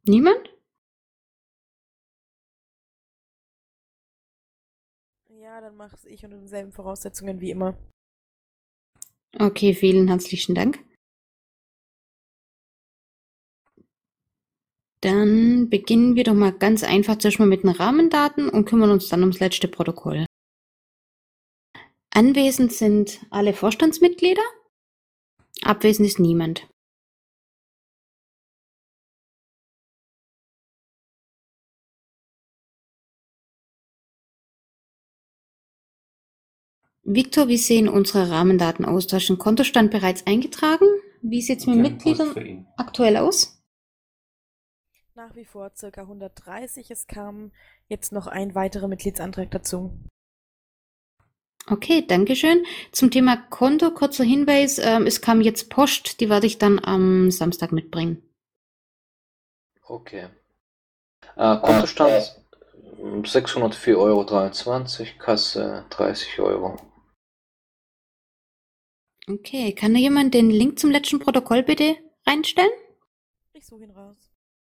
Niemand? Ja, dann mache es ich unter denselben Voraussetzungen wie immer. Okay, vielen herzlichen Dank. Dann beginnen wir doch mal ganz einfach zuerst mal mit den Rahmendaten und kümmern uns dann ums letzte Protokoll. Anwesend sind alle Vorstandsmitglieder. Abwesend ist niemand. Viktor, wie sehen unsere Rahmendaten aus? Du hast den Kontostand bereits eingetragen. Wie sieht es mit Mitgliedern aktuell aus? Nach wie vor circa 130. Es kam jetzt noch ein weiterer Mitgliedsantrag dazu. Okay, Dankeschön. Zum Thema Konto, kurzer Hinweis, es kam jetzt Post, die werde ich dann am Samstag mitbringen. Okay. Kontostand 604,23 €, Kasse 30 €. Okay, kann da jemand den Link zum letzten Protokoll bitte reinstellen? Ich suche ihn raus.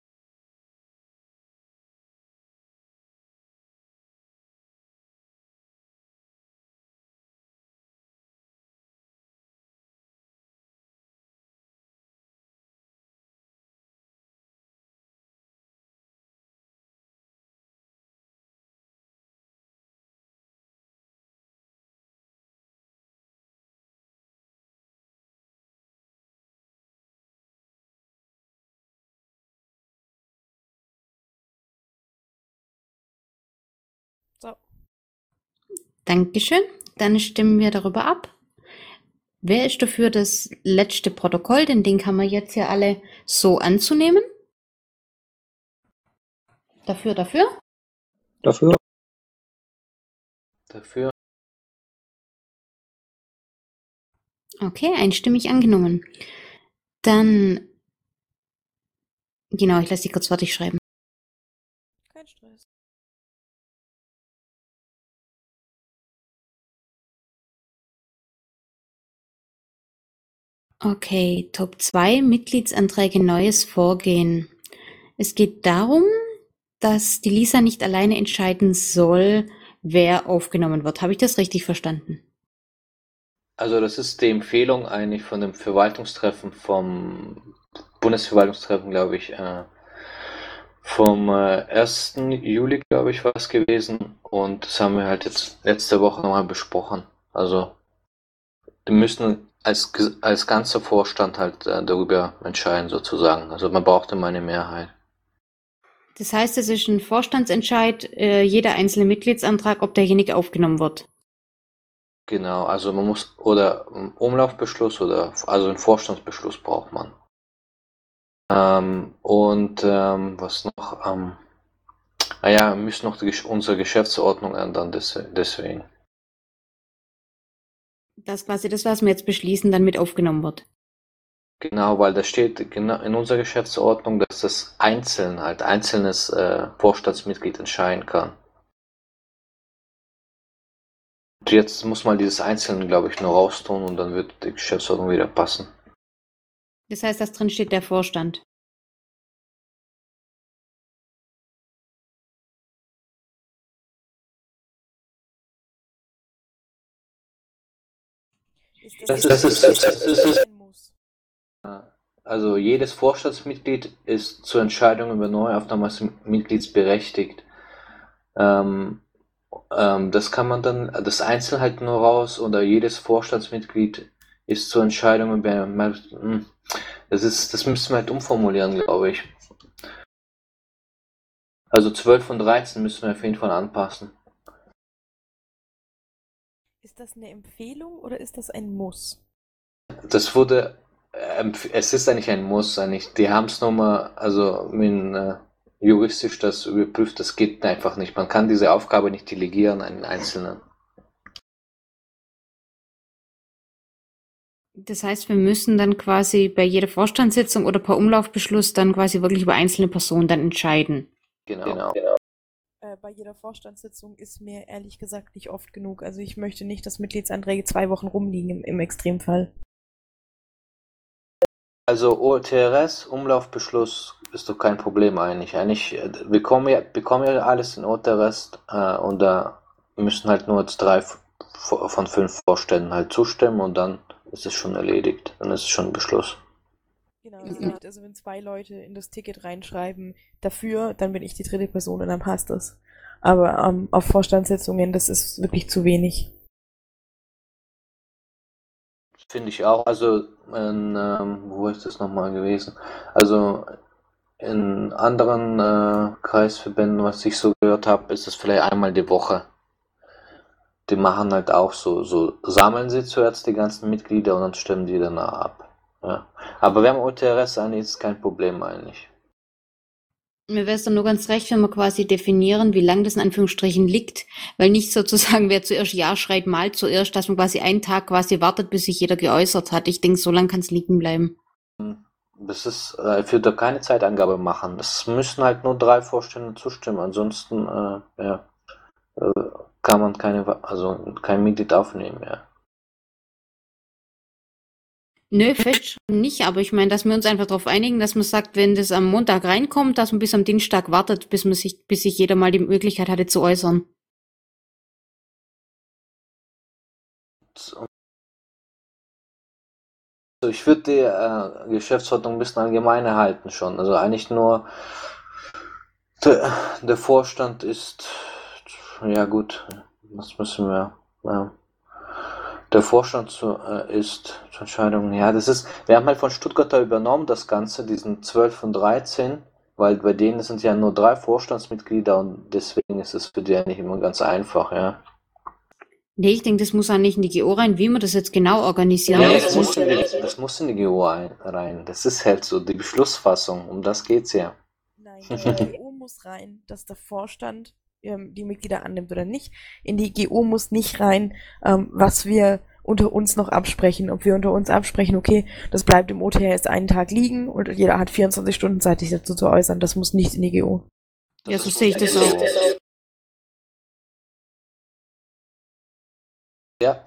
So, Dankeschön. Dann stimmen wir darüber ab. Wer ist dafür, das letzte Protokoll, den Link haben wir jetzt ja alle, so anzunehmen? Dafür, dafür? Dafür? Dafür. Okay, einstimmig angenommen. Dann, genau, ich lasse die kurz fertig schreiben. kein Stress. Okay, Top 2, Mitgliedsanträge, neues Vorgehen. Es geht darum, dass die Lisa nicht alleine entscheiden soll, wer aufgenommen wird. Habe ich das richtig verstanden? Also das ist die Empfehlung eigentlich von dem Verwaltungstreffen vom Bundesverwaltungstreffen, glaube ich, vom 1. Juli, glaube ich, war es gewesen. Und das haben wir halt jetzt letzte Woche nochmal besprochen. Also wir müssen als ganzer Vorstand halt darüber entscheiden, sozusagen. Also man braucht immer eine Mehrheit. Das heißt, es ist ein Vorstandsentscheid, jeder einzelne Mitgliedsantrag, ob derjenige aufgenommen wird. Genau, also man muss, oder Umlaufbeschluss oder, also einen Vorstandsbeschluss braucht man. Was noch? Wir müssen noch unsere Geschäftsordnung ändern, deswegen. Dass quasi das, was wir jetzt beschließen, dann mit aufgenommen wird. Genau, weil da steht genau in unserer Geschäftsordnung, dass das einzelnes Vorstandsmitglied entscheiden kann. Und jetzt muss man dieses Einzelne, glaube ich, nur raustun und dann wird die Geschäftsordnung wieder passen. Das heißt, dass drin steht der Vorstand. Ein Muss. Also jedes Vorstandsmitglied ist zur Entscheidung über Neuaufnahme als Mitglieds berechtigt. Das kann man dann, das Einzelne halt nur raus, oder jedes Vorstandsmitglied ist zur Entscheidung über, das müssen wir halt umformulieren, glaube ich. Also 12 und 13 müssen wir auf jeden Fall anpassen. Ist das eine Empfehlung oder ist das ein Muss? Das wurde, es ist eigentlich ein Muss, eigentlich. Die haben es nochmal, also juristisch das überprüft, das geht einfach nicht. Man kann diese Aufgabe nicht delegieren an den Einzelnen. Das heißt, wir müssen dann quasi bei jeder Vorstandssitzung oder per Umlaufbeschluss dann quasi wirklich über einzelne Personen dann entscheiden. Genau. Bei jeder Vorstandssitzung ist mir ehrlich gesagt nicht oft genug. Also ich möchte nicht, dass Mitgliedsanträge 2 Wochen rumliegen im Extremfall. Also OTRS, Umlaufbeschluss ist doch kein Problem eigentlich. Wir bekommen ja alles in Orderrest und da müssen halt nur jetzt 3 von 5 Vorständen halt zustimmen und dann ist es schon erledigt. Dann ist es schon ein Beschluss. Genau, das reicht. Also wenn 2 Leute in das Ticket reinschreiben dafür, dann bin ich die dritte Person und dann passt das. Aber auf Vorstandssitzungen, das ist wirklich zu wenig. Finde ich auch. Also, wo ist das nochmal gewesen? Also, in anderen Kreisverbänden, was ich so gehört habe, ist es vielleicht einmal die Woche. Die machen halt auch so sammeln sie zuerst die ganzen Mitglieder und dann stimmen die danach ab. Ja. Aber wir haben OTRS eigentlich, ist kein Problem eigentlich. Mir wäre es dann nur ganz recht, wenn wir quasi definieren, wie lang das in Anführungsstrichen liegt, weil nicht sozusagen, wer zuerst Ja schreit, mal zuerst, dass man quasi einen Tag quasi wartet, bis sich jeder geäußert hat. Ich denke, so lang kann es liegen bleiben. Das ist, ich würde da keine Zeitangabe machen. Es müssen halt nur 3 Vorstände zustimmen. Ansonsten, ja, äh, kann man also kein Mitglied aufnehmen, ja. Nö, festschreiben nicht, aber ich meine, dass wir uns einfach darauf einigen, dass man sagt, wenn das am Montag reinkommt, dass man bis am Dienstag wartet, bis sich jeder mal die Möglichkeit hatte zu äußern. Also ich würde die Geschäftsordnung ein bisschen allgemeiner halten schon. Also eigentlich nur der Vorstand ist, ja gut, was müssen wir, ja. Der Vorstand ist zur Entscheidung, ja, wir haben halt von Stuttgarter übernommen das Ganze, diesen 12 und 13, weil bei denen sind ja nur 3 Vorstandsmitglieder und deswegen ist es für die ja nicht immer ganz einfach, ja. Nee, ich denke, das muss auch nicht in die GO rein, wie wir das jetzt genau organisieren. Ja, das muss in die GO rein. Das ist halt so die Beschlussfassung, um das geht's ja. Nein, in die GO muss rein, dass der Vorstand die Mitglieder annimmt oder nicht. In die GO muss nicht rein, was wir unter uns noch absprechen. Ob wir unter uns absprechen, okay, das bleibt im OTRS einen Tag liegen und jeder hat 24 Stunden Zeit, sich dazu zu äußern. Das muss nicht in die GO. Ja, so sehe ich das auch. Ja,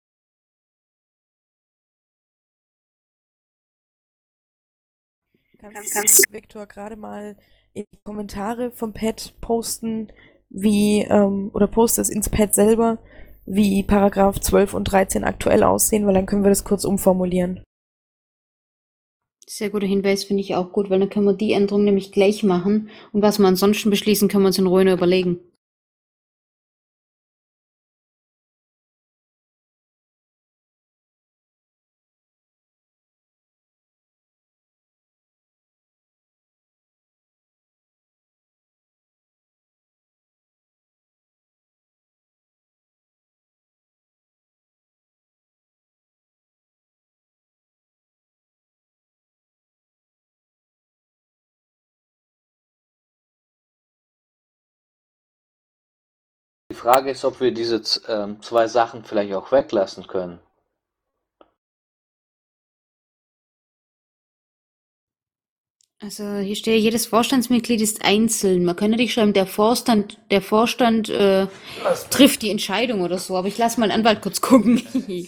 Kannst du, Viktor, gerade mal in die Kommentare vom Pad posten, oder poste es ins Pad selber, wie Paragraph 12 und 13 aktuell aussehen, weil dann können wir das kurz umformulieren. Sehr guter Hinweis, finde ich auch gut, weil dann können wir die Änderung nämlich gleich machen und was wir ansonsten beschließen, können wir uns in Ruhe noch überlegen. die Frage ist, ob wir diese 2 Sachen vielleicht auch weglassen können. Also hier steht, jedes Vorstandsmitglied ist einzeln. Man könnte nicht schreiben, der Vorstand trifft die Entscheidung oder so, aber ich lasse mal einen Anwalt kurz gucken.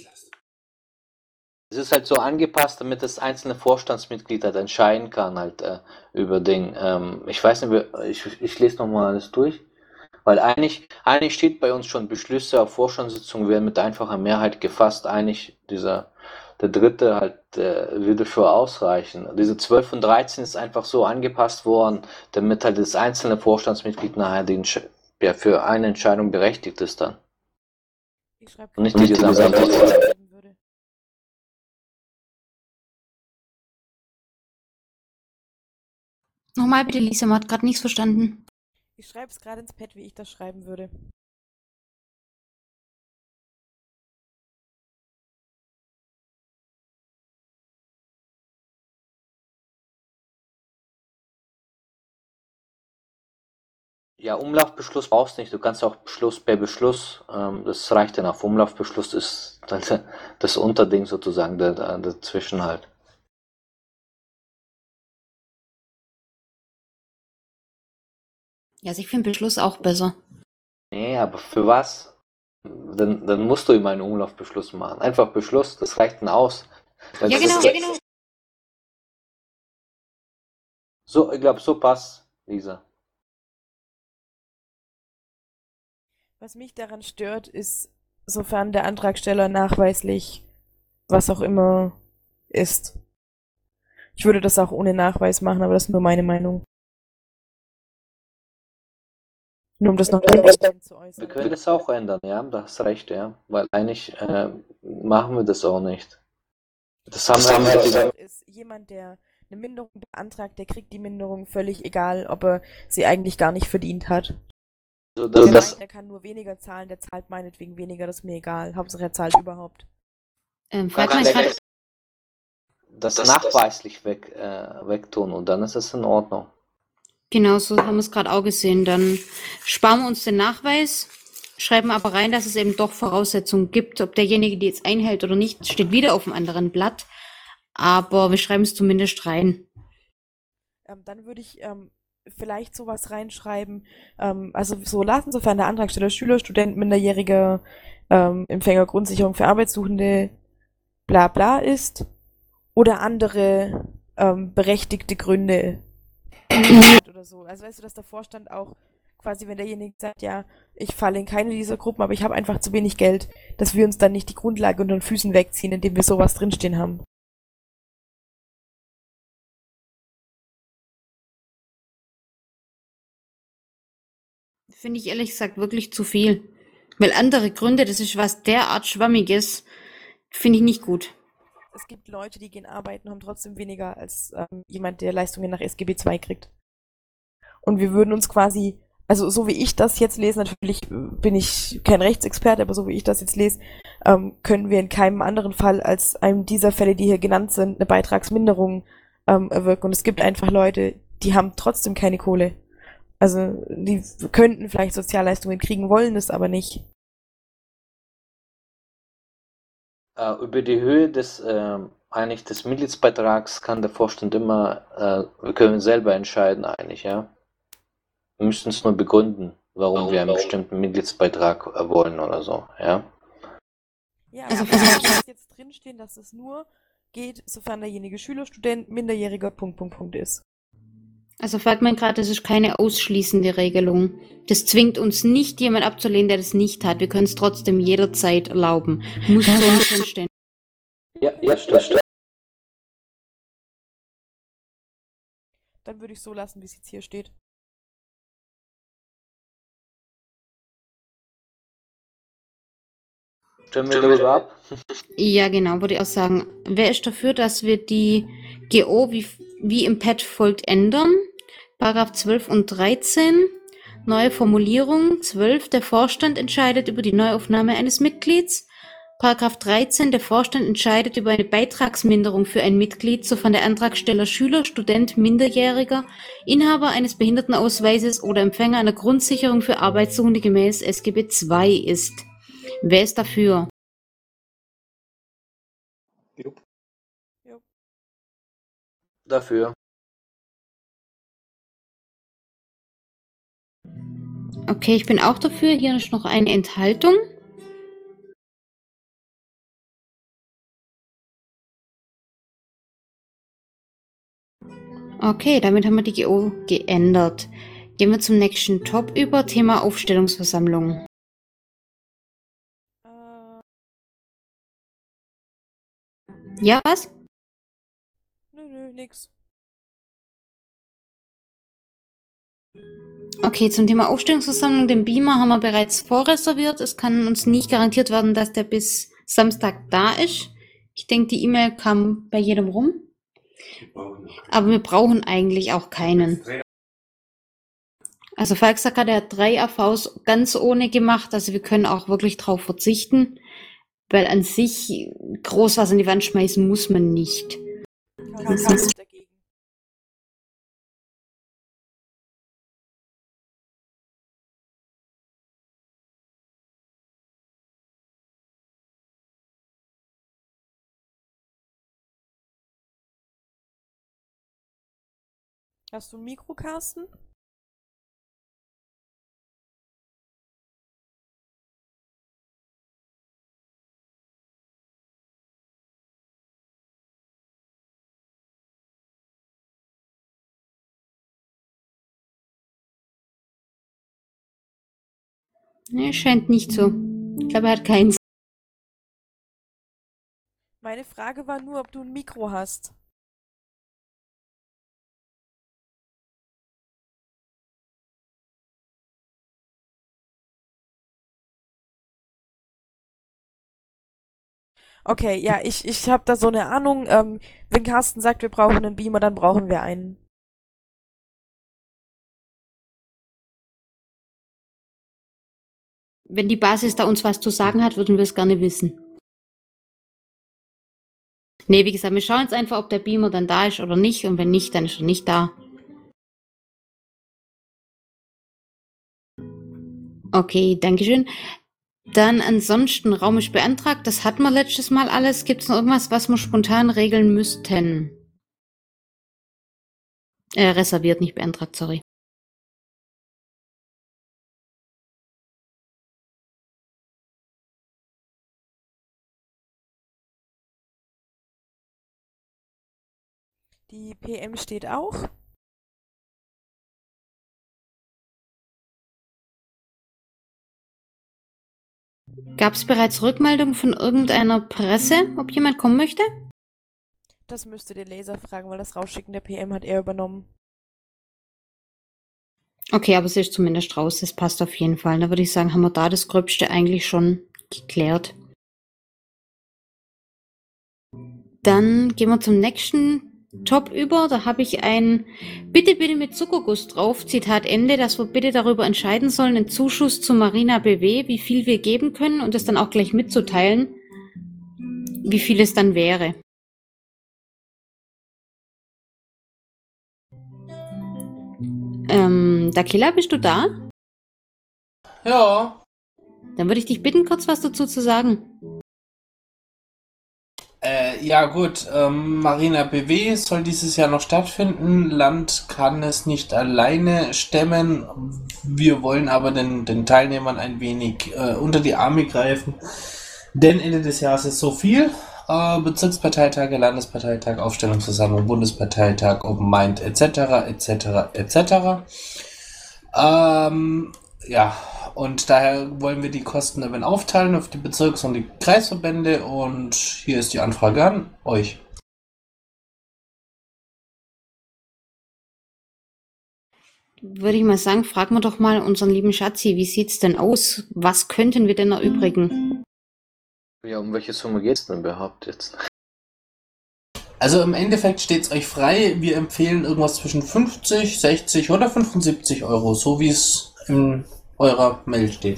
Es ist halt so angepasst, damit das einzelne Vorstandsmitglied halt entscheiden kann halt über Ding. Ich weiß nicht, ich lese nochmal alles durch, weil eigentlich steht bei uns schon, Beschlüsse auf Vorstandssitzungen werden mit einfacher Mehrheit gefasst. Eigentlich der dritte halt würde schon ausreichen. Diese 12 und 13 ist einfach so angepasst worden, damit halt das einzelne Vorstandsmitglied nachher für eine Entscheidung berechtigt ist dann. Ich schreibe Und nicht die gesamte. Nochmal bitte, Lisa, man hat gerade nichts verstanden. Ich schreibe es gerade ins Pad, wie ich das schreiben würde. Ja, Umlaufbeschluss brauchst du nicht. Du kannst auch Beschluss per Beschluss, das reicht dann auf. Umlaufbeschluss ist dann das Unterding sozusagen dazwischen halt. Ja, also ich finde Beschluss auch besser. Nee, aber für was? Dann musst du immer einen Umlaufbeschluss machen. Einfach Beschluss, das reicht dann aus. Weil Ja, das genau, ist, ja, genau. So, ich glaube, so passt, Lisa. Was mich daran stört, ist, sofern der Antragsteller nachweislich was auch immer ist. Ich würde das auch ohne Nachweis machen, aber das ist nur meine Meinung. Nur um das noch zu Wir äußern. können das auch ändern, ja, da hast recht, ja. Weil eigentlich machen wir das auch nicht. Das haben wir Was gesagt. auch ist, jemand, der eine Minderung beantragt, der kriegt die Minderung völlig egal, ob er sie eigentlich gar nicht verdient hat. Also Der das, meint, er kann nur weniger zahlen, der zahlt meinetwegen weniger, das ist mir egal. Hauptsache er zahlt überhaupt. Fragt man gerade, das nachweislich wegtun und dann ist es in Ordnung. genau so haben wir es gerade auch gesehen. Dann sparen wir uns den Nachweis, schreiben aber rein, dass es eben doch Voraussetzungen gibt. Ob derjenige die jetzt einhält oder nicht, steht wieder auf einem anderen Blatt. Aber wir schreiben es zumindest rein. Dann würde ich vielleicht sowas reinschreiben, also so lassen, sofern der Antragsteller Schüler, Student, Minderjähriger, Empfänger Grundsicherung für Arbeitssuchende, bla bla ist, oder andere berechtigte Gründe oder so. Also weißt du, dass der Vorstand auch quasi, wenn derjenige sagt, ja, ich falle in keine dieser Gruppen, aber ich habe einfach zu wenig Geld, dass wir uns dann nicht die Grundlage unter den Füßen wegziehen, indem wir sowas drinstehen haben. Finde ich ehrlich gesagt wirklich zu viel. Weil andere Gründe, das ist was derart Schwammiges, finde ich nicht gut. Es gibt Leute, die gehen arbeiten und haben trotzdem weniger als jemand, der Leistungen nach SGB II kriegt. Und wir würden uns quasi, also so wie ich das jetzt lese, natürlich bin ich kein Rechtsexperte, aber so wie ich das jetzt lese, können wir in keinem anderen Fall als einem dieser Fälle, die hier genannt sind, eine Beitragsminderung erwirken. Und es gibt einfach Leute, die haben trotzdem keine Kohle. Also die könnten vielleicht Sozialleistungen kriegen, wollen es aber nicht. Über die Höhe eigentlich des Mitgliedsbeitrags kann der Vorstand immer, wir können selber entscheiden eigentlich, ja. Wir müssen es nur begründen, warum wir einen bestimmten Mitgliedsbeitrag wollen oder so, ja. Ja, Also aber ich muss jetzt drinstehen, dass es nur geht, sofern derjenige Schüler, Student, Minderjähriger, Punkt ist. Also fragt man gerade, das ist keine ausschließende Regelung. Das zwingt uns nicht, jemand abzulehnen, der das nicht hat. Wir können es trotzdem jederzeit erlauben. Muss so nicht drinstehen. Ja, stimmt. Dann würde ich so lassen, wie es jetzt hier steht. Stimmen wir darüber ab? Ja, genau, würde ich auch sagen. Wer ist dafür, dass wir die GO wie im Pad folgt ändern? Paragraph 12 und 13. Neue Formulierung. 12. Der Vorstand entscheidet über die Neuaufnahme eines Mitglieds. Paragraph 13. Der Vorstand entscheidet über eine Beitragsminderung für ein Mitglied, sofern der Antragsteller Schüler, Student, Minderjähriger, Inhaber eines Behindertenausweises oder Empfänger einer Grundsicherung für Arbeitssuchende gemäß SGB II ist. Wer ist dafür? Jo. Dafür. Okay, ich bin auch dafür. Hier ist noch eine Enthaltung. Okay, damit haben wir die GO geändert. Gehen wir zum nächsten Top über, Thema Aufstellungsversammlung. Ja, was? Nö, nix. Okay, zum Thema Aufstellungsversammlung, den Beamer haben wir bereits vorreserviert. Es kann uns nicht garantiert werden, dass der bis Samstag da ist. Ich denke, die E-Mail kam bei jedem rum. Aber wir brauchen eigentlich auch keinen. Also Falksack hat ja 3 AVs ganz ohne gemacht, also wir können auch wirklich drauf verzichten, weil an sich groß was an die Wand schmeißen muss man nicht. Dagegen. Hast du ein Mikro, Carsten? Ne, scheint nicht so. Ich glaube, er hat keins. Meine Frage war nur, ob du ein Mikro hast. Okay, ja, ich habe da so eine Ahnung. Wenn Carsten sagt, wir brauchen einen Beamer, dann brauchen wir einen. Wenn die Basis da uns was zu sagen hat, würden wir es gerne wissen. Nee, wie gesagt, wir schauen jetzt einfach, ob der Beamer dann da ist oder nicht. Und wenn nicht, dann ist er nicht da. Okay, Dankeschön. Dann ansonsten, Raum ist beantragt. Das hatten wir letztes Mal alles. Gibt es noch irgendwas, was wir spontan regeln müssten? Reserviert, nicht beantragt, sorry. Die PM steht auch. Gab es bereits Rückmeldung von irgendeiner Presse, ob jemand kommen möchte? Das müsste der Laser fragen, weil das Rausschicken der PM hat er übernommen. Okay, aber sie ist zumindest raus. Das passt auf jeden Fall. Da würde ich sagen, haben wir da das Gröbste eigentlich schon geklärt. Dann gehen wir zum nächsten Top über. Da habe ich ein Bitte, bitte mit Zuckerguss drauf. Zitat Ende, dass wir bitte darüber entscheiden sollen, einen Zuschuss zu Marina BW, wie viel wir geben können und das dann auch gleich mitzuteilen, wie viel es dann wäre. Dakila, bist du da? Ja, Dann würde ich dich bitten, kurz was dazu zu sagen. ja gut, Marina BW soll dieses Jahr noch stattfinden. Land kann es nicht alleine stemmen. Wir wollen aber den Teilnehmern ein wenig unter die Arme greifen. Denn Ende des Jahres ist so viel. Bezirksparteitage, Landesparteitag, Aufstellungsversammlung, Bundesparteitag, Open Mind etc. etc. etc. Ja, und daher wollen wir die Kosten dann aufteilen auf die Bezirks- und die Kreisverbände und hier ist die Anfrage an euch. Würde ich mal sagen, fragen wir doch mal unseren lieben Schatzi, wie sieht's denn aus? Was könnten wir denn erübrigen? Ja, um welche Summe geht's denn überhaupt jetzt? Also im Endeffekt steht es euch frei. Wir empfehlen irgendwas zwischen 50, 60 oder 75 Euro, so wie es in eurer Mail steht.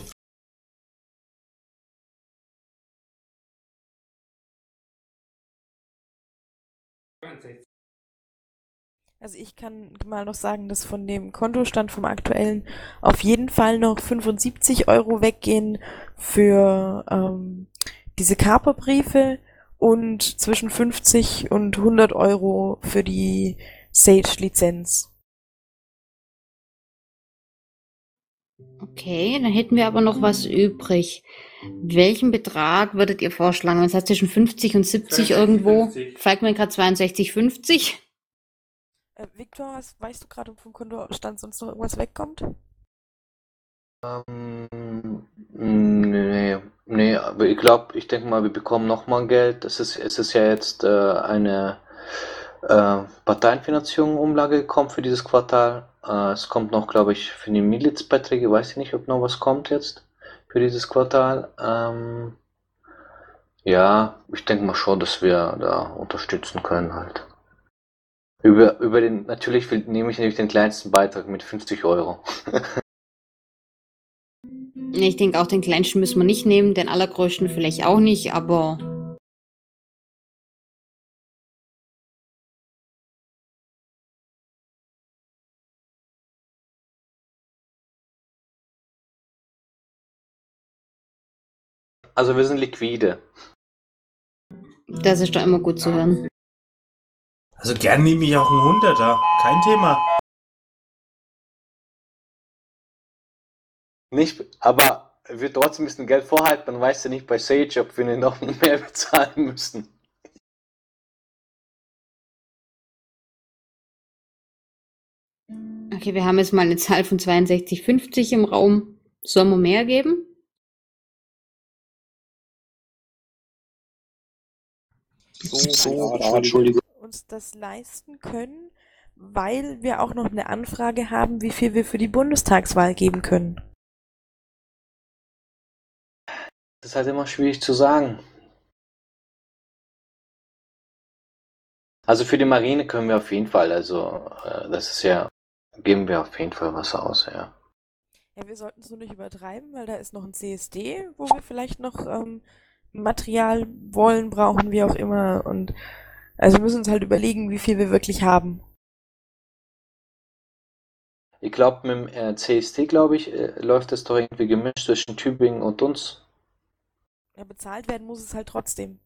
Also ich kann mal noch sagen, dass von dem Kontostand vom aktuellen auf jeden Fall noch 75 Euro weggehen für diese Kaperbriefe und zwischen 50 und 100 Euro für die Sage-Lizenz. Okay, dann hätten wir aber noch was übrig. Welchen Betrag würdet ihr vorschlagen? Das heißt zwischen 50 und 70 irgendwo. 62,50. Fragt mir gerade 62,50. Victor, weißt du gerade, ob vom Kontostand sonst noch irgendwas wegkommt? Nee, aber ich denke mal, wir bekommen nochmal Geld. Es ist ja jetzt eine Parteienfinanzierung Umlage gekommen für dieses Quartal. Es kommt noch, glaube ich, für die Mitgliedsbeiträge, weiß ich nicht, ob noch was kommt jetzt für dieses Quartal. Ja, ich denke mal schon, dass wir da unterstützen können halt. Natürlich nehme ich natürlich den kleinsten Beitrag mit 50 Euro. Ich denke auch den kleinsten müssen wir nicht nehmen, den allergrößten vielleicht auch nicht, aber Also wir sind liquide. das ist doch immer gut zu hören. Also gern nehme ich auch einen Hunderter, kein Thema. Nicht, aber wir trotzdem müssen Geld vorhalten, man weiß ja nicht bei Sage, ob wir noch mehr bezahlen müssen. Okay, wir haben jetzt mal eine Zahl von 62,50 im Raum. Sollen wir mehr geben? uns das leisten können, weil wir auch noch eine Anfrage haben, wie viel wir für die Bundestagswahl geben können. Das ist halt immer schwierig zu sagen. Also für die Marine können wir auf jeden Fall, also das ist ja, geben wir auf jeden Fall was aus, ja. Ja, wir sollten es nur nicht übertreiben, weil da ist noch ein CSD, wo wir vielleicht noch Material wollen, brauchen, wie auch immer. Und also wir müssen uns halt überlegen, wie viel wir wirklich haben. Ich glaube, mit dem CST, glaube ich, läuft das doch irgendwie gemischt zwischen Tübingen und uns. Ja, bezahlt werden muss es halt trotzdem.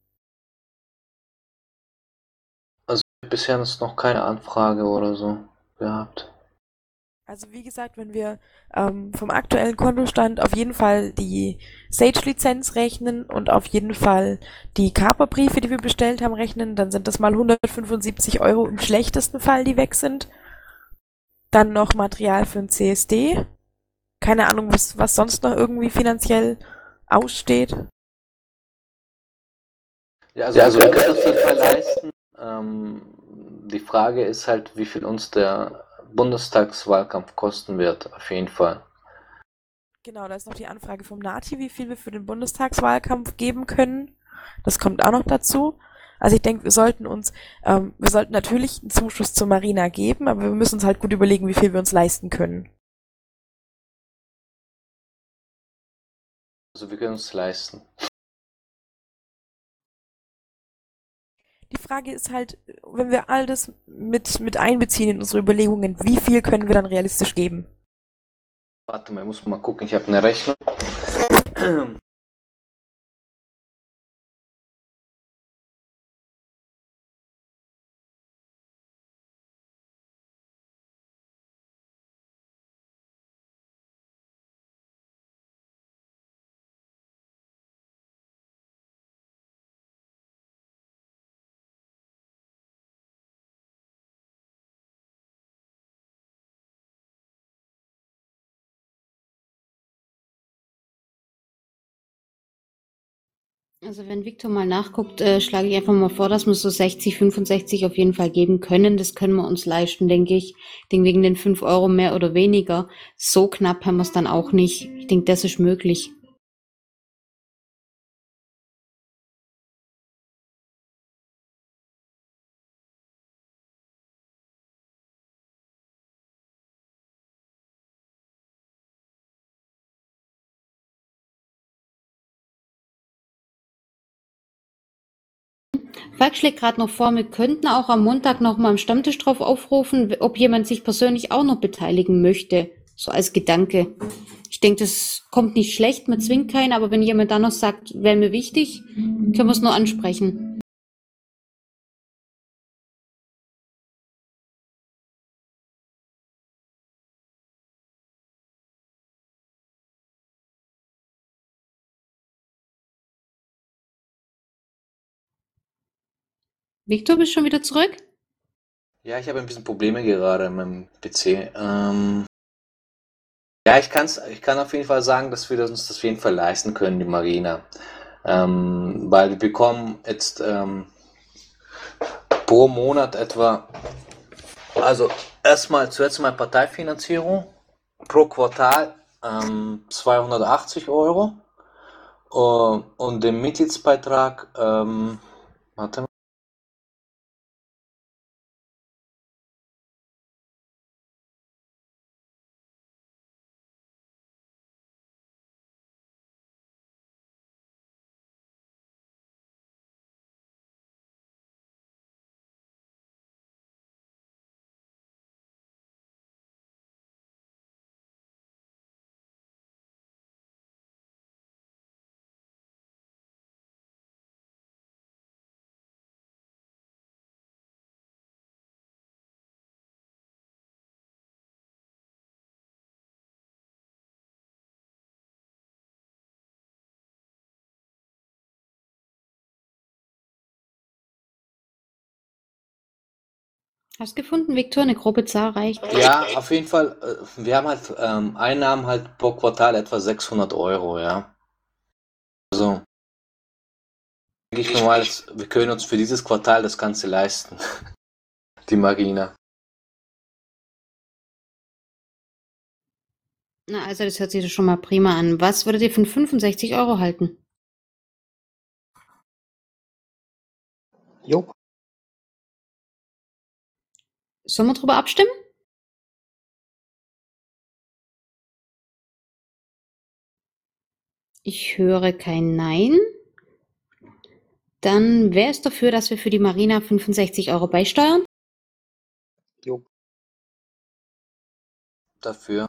Bisher ist noch keine Anfrage oder so gehabt. Also wie gesagt, wenn wir vom aktuellen Kontostand auf jeden Fall die Sage-Lizenz rechnen und auf jeden Fall die Kaperbriefe, die wir bestellt haben, rechnen, dann sind das mal 175 Euro im schlechtesten Fall, die weg sind. Dann noch Material für ein CSD. Keine Ahnung, was sonst noch irgendwie finanziell aussteht. Ja, also wir können uns das mal leisten. Die Frage ist halt, wie viel uns der Bundestagswahlkampf kosten wird, auf jeden Fall. Genau, da ist noch die Anfrage vom Nati, wie viel wir für den Bundestagswahlkampf geben können. Das kommt auch noch dazu. Also ich denke, wir sollten natürlich einen Zuschuss zur Marina geben, aber wir müssen uns halt gut überlegen, wie viel wir uns leisten können. Also wir können uns leisten. Die Frage ist halt, wenn wir all das mit einbeziehen in unsere Überlegungen, wie viel können wir dann realistisch geben? Warte mal, ich muss mal gucken, ich habe eine Rechnung. Also wenn Victor mal nachguckt, schlage ich einfach mal vor, dass wir so 60, 65 auf jeden Fall geben können. Das können wir uns leisten, denke ich. Ich denke, wegen den 5 Euro mehr oder weniger. So knapp haben wir es dann auch nicht. Ich denke, das ist möglich. Falk schlägt gerade noch vor, wir könnten auch am Montag noch mal am Stammtisch drauf aufrufen, ob jemand sich persönlich auch noch beteiligen möchte. So als Gedanke. Ich denke, das kommt nicht schlecht, man zwingt keinen, aber wenn jemand da noch sagt, wäre mir wichtig, können wir es nur ansprechen. Victor, bist schon wieder zurück? Ja, ich habe ein bisschen Probleme gerade mit dem PC. Ja, ich kann auf jeden Fall sagen, dass wir uns das auf jeden Fall leisten können, die Marina. Weil wir bekommen jetzt pro Monat etwa, also zuerst mal Parteifinanzierung pro Quartal 280 Euro und den Mitgliedsbeitrag, warte mal. Hast gefunden, Victor? Eine grobe Zahl reicht. Ja, auf jeden Fall. Wir haben halt Einnahmen halt pro Quartal etwa 600 Euro, ja. Also Ich mal, wir können uns für dieses Quartal das Ganze leisten. Die Marina. Na, also das hört sich doch schon mal prima an. Was würdet ihr von 65 Euro halten? Jo. Sollen wir drüber abstimmen? Ich höre kein Nein. Dann wäre es dafür, dass wir für die Marina 65 Euro beisteuern. Jo. Dafür.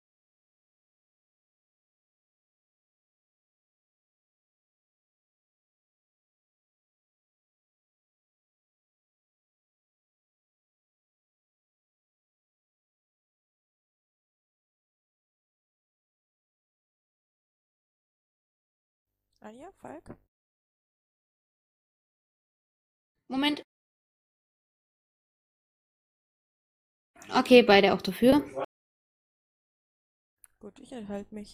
Anja, Falk? Moment. Okay, beide auch dafür. Gut, ich enthalte mich.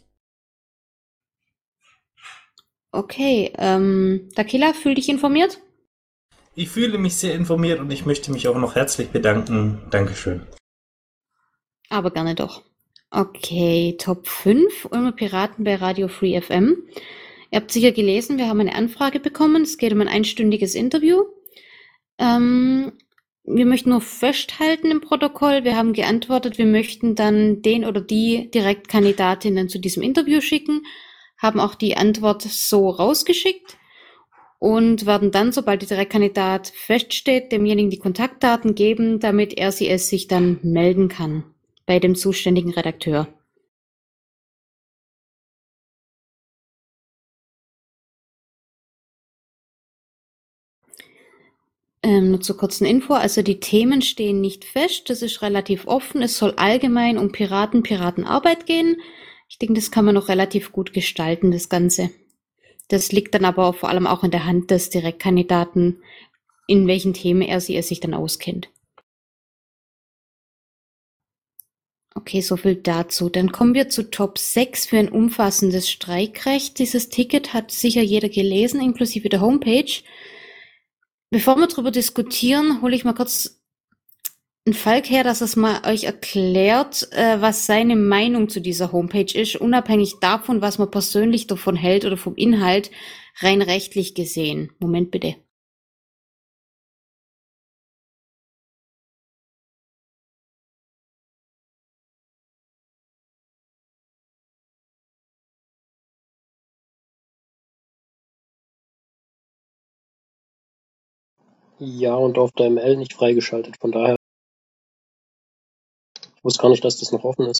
Okay, Dakila, fühl dich informiert? Ich fühle mich sehr informiert und ich möchte mich auch noch herzlich bedanken. Dankeschön. Aber gerne doch. Okay, Top 5, Ulmer Piraten bei Radio Free FM. Ihr habt sicher gelesen, wir haben eine Anfrage bekommen. Es geht um ein einstündiges Interview. Wir möchten nur festhalten im Protokoll. Wir haben geantwortet, wir möchten dann den oder die Direktkandidatinnen zu diesem Interview schicken, haben auch die Antwort so rausgeschickt und werden dann, sobald der Direktkandidat feststeht, demjenigen die Kontaktdaten geben, damit er es sich dann melden kann bei dem zuständigen Redakteur. Nur zur kurzen Info, also die Themen stehen nicht fest, das ist relativ offen, es soll allgemein um Piratenarbeit gehen. Ich denke, das kann man noch relativ gut gestalten, das Ganze. Das liegt dann aber vor allem auch in der Hand des Direktkandidaten, in welchen Themen er sich dann auskennt. Okay, so viel dazu. Dann kommen wir zu Top 6 für ein umfassendes Streikrecht. Dieses Ticket hat sicher jeder gelesen, inklusive der Homepage. Bevor wir darüber diskutieren, hole ich mal kurz einen Falk her, dass es mal euch erklärt, was seine Meinung zu dieser Homepage ist, unabhängig davon, was man persönlich davon hält oder vom Inhalt, rein rechtlich gesehen. Moment bitte. Ja, und auf der ML nicht freigeschaltet. Von daher, ich wusste gar nicht, dass das noch offen ist.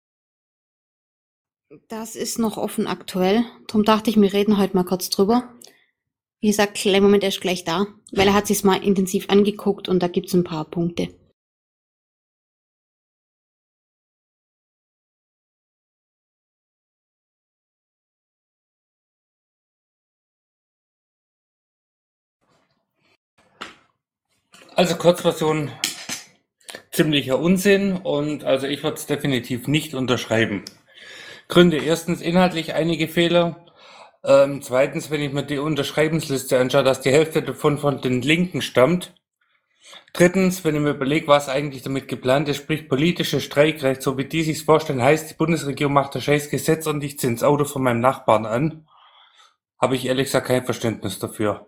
Das ist noch offen aktuell. Darum dachte ich, wir reden heute mal kurz drüber. Wie gesagt, kleinen Moment, er ist gleich da, weil er hat sich's mal intensiv angeguckt und da gibt's ein paar Punkte. Also Kurzversion, ziemlicher Unsinn und also ich würde es definitiv nicht unterschreiben. Gründe: erstens inhaltlich einige Fehler. Zweitens, wenn ich mir die Unterschreibensliste anschaue, dass die Hälfte davon von den Linken stammt. Drittens, wenn ich mir überlege, was eigentlich damit geplant ist, sprich politisches Streikrecht, so wie die sich's vorstellen, heißt, die Bundesregierung macht das scheiß Gesetz und ich ziehe ins Auto von meinem Nachbarn an, habe ich ehrlich gesagt kein Verständnis dafür.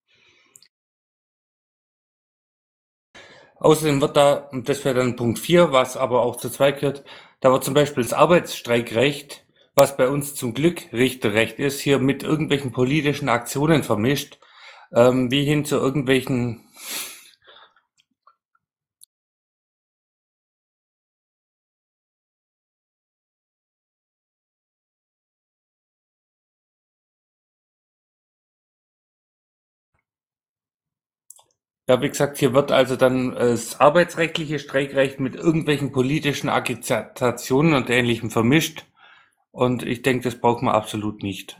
Außerdem wird da, und das wäre dann Punkt 4, was aber auch zu 2 gehört, da wird zum Beispiel das Arbeitsstreikrecht, was bei uns zum Glück Richterrecht ist, hier mit irgendwelchen politischen Aktionen vermischt, wie hin zu irgendwelchen... Ja, wie gesagt, hier wird also dann das arbeitsrechtliche Streikrecht mit irgendwelchen politischen Agitationen und Ähnlichem vermischt. Und ich denke, das braucht man absolut nicht.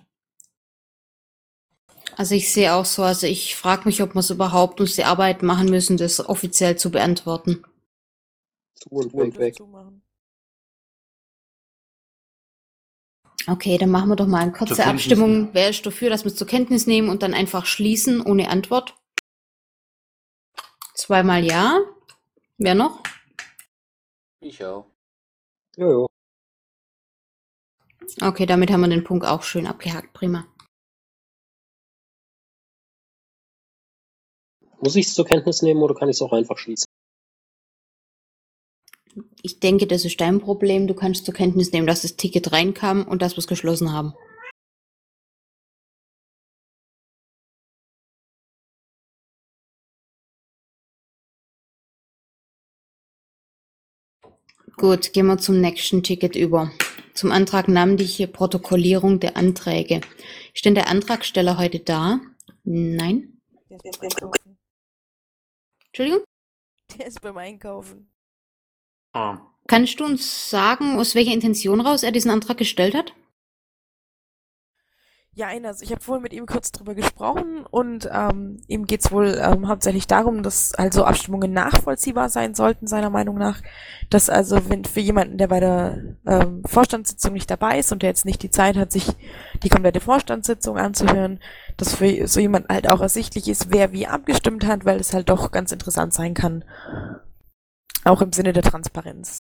Also ich sehe auch so, also ich frage mich, ob wir es überhaupt uns die Arbeit machen müssen, das offiziell zu beantworten. Zu und weg. Zumachen. Okay, dann machen wir doch mal eine kurze Zur Kenntnis Abstimmung. nehmen. Wer ist dafür, dass wir es zur Kenntnis nehmen und dann einfach schließen ohne Antwort? Zweimal ja. Wer noch? Ich auch. Jojo. Okay, damit haben wir den Punkt auch schön abgehakt. Prima. Muss ich es zur Kenntnis nehmen oder kann ich es auch einfach schließen? Ich denke, das ist dein Problem. Du kannst zur Kenntnis nehmen, dass das Ticket reinkam und dass wir es geschlossen haben. Gut, gehen wir zum nächsten Ticket über. Zum Antrag namentliche Protokollierung der Anträge. Ist denn der Antragsteller heute da? Nein. Der ist beim Einkaufen. Entschuldigung? Der ist beim Einkaufen. Ah. Kannst du uns sagen, aus welcher Intention raus er diesen Antrag gestellt hat? Ja, also ich habe vorhin mit ihm kurz drüber gesprochen und ihm geht's wohl hauptsächlich darum, dass also Abstimmungen nachvollziehbar sein sollten, seiner Meinung nach. Dass also, wenn für jemanden, der bei der Vorstandssitzung nicht dabei ist und der jetzt nicht die Zeit hat, sich die komplette Vorstandssitzung anzuhören, dass für so jemand halt auch ersichtlich ist, wer wie abgestimmt hat, weil es halt doch ganz interessant sein kann. Auch im Sinne der Transparenz.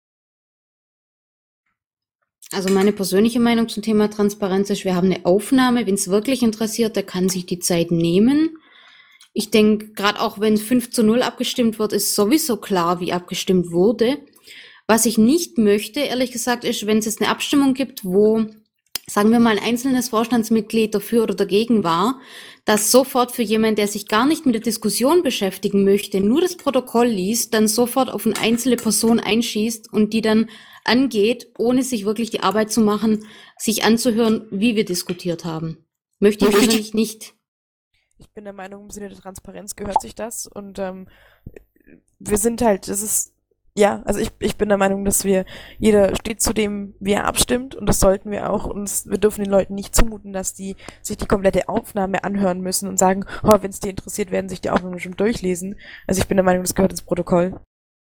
Also meine persönliche Meinung zum Thema Transparenz ist, wir haben eine Aufnahme, wenn es wirklich interessiert, der kann sich die Zeit nehmen. Ich denke, gerade auch wenn 5:0 abgestimmt wird, ist sowieso klar, wie abgestimmt wurde. Was ich nicht möchte, ehrlich gesagt, ist, wenn es jetzt eine Abstimmung gibt, wo, sagen wir mal, ein einzelnes Vorstandsmitglied dafür oder dagegen war, dass sofort für jemanden, der sich gar nicht mit der Diskussion beschäftigen möchte, nur das Protokoll liest, dann sofort auf eine einzelne Person einschießt und die dann angeht, ohne sich wirklich die Arbeit zu machen, sich anzuhören, wie wir diskutiert haben. Möchte ich persönlich nicht. Ich bin der Meinung, im Sinne der Transparenz gehört sich das und wir sind halt, das ist, ja, also ich bin der Meinung, dass jeder steht zu dem, wie er abstimmt und das sollten wir auch und wir dürfen den Leuten nicht zumuten, dass die sich die komplette Aufnahme anhören müssen und sagen, oh, wenn es die interessiert, werden sich die Aufnahme bestimmt durchlesen. Also ich bin der Meinung, das gehört ins Protokoll.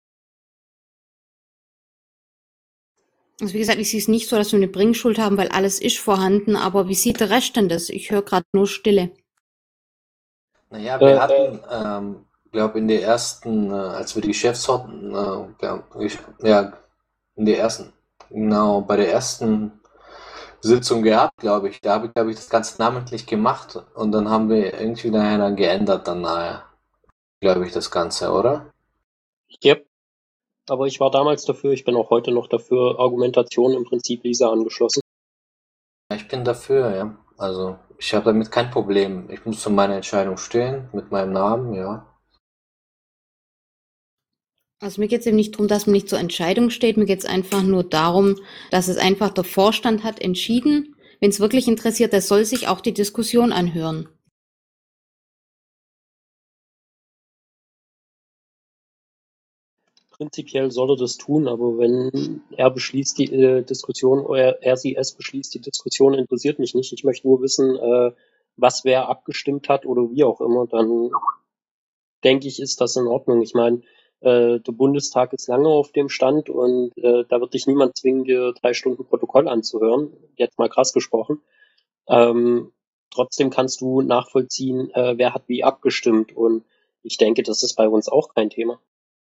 Also wie gesagt, ich sehe es nicht so, dass wir eine Bringschuld haben, weil alles ist vorhanden, aber wie sieht der Rest denn das? Ich höre gerade nur Stille. Naja, wir hatten, glaube in der ersten, als wir die Geschäftsordnung, in der ersten, genau, bei der ersten Sitzung gehabt, glaube ich. Da habe ich, glaube ich, das Ganze namentlich gemacht und dann haben wir irgendwie nachher dann geändert, dann nachher, glaube ich, das Ganze, oder? Yep. Aber ich war damals dafür, ich bin auch heute noch dafür, Argumentation im Prinzip Lisa angeschlossen. Ja, ich bin dafür, ja. Also, ich habe damit kein Problem. Ich muss zu meiner Entscheidung stehen, mit meinem Namen, ja. Also mir geht es eben nicht darum, dass man nicht zur Entscheidung steht, mir geht es einfach nur darum, dass es einfach der Vorstand hat entschieden, wenn es wirklich interessiert, der soll sich auch die Diskussion anhören. Prinzipiell soll er das tun, aber wenn er beschließt, die Diskussion, oder es beschließt, die Diskussion interessiert mich nicht. Ich möchte nur wissen, was wer abgestimmt hat oder wie auch immer, dann denke ich, ist das in Ordnung. Ich meine, der Bundestag ist lange auf dem Stand und da wird dich niemand zwingen, dir 3 Stunden Protokoll anzuhören. Jetzt mal krass gesprochen. Trotzdem kannst du nachvollziehen, wer hat wie abgestimmt und ich denke, das ist bei uns auch kein Thema.